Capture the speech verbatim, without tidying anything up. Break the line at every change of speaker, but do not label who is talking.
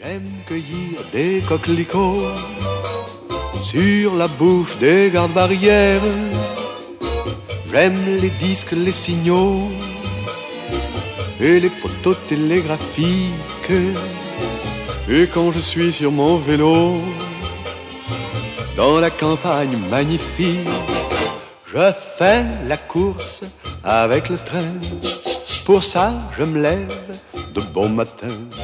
J'aime cueillir des coquelicots sur la bouche des gardes-barrières. J'aime les disques, les signaux et les poteaux télégraphiques. Et quand je suis sur mon vélo dans la campagne magnifique, je fais la course avec le train. Pour ça, je me lève de bon matin.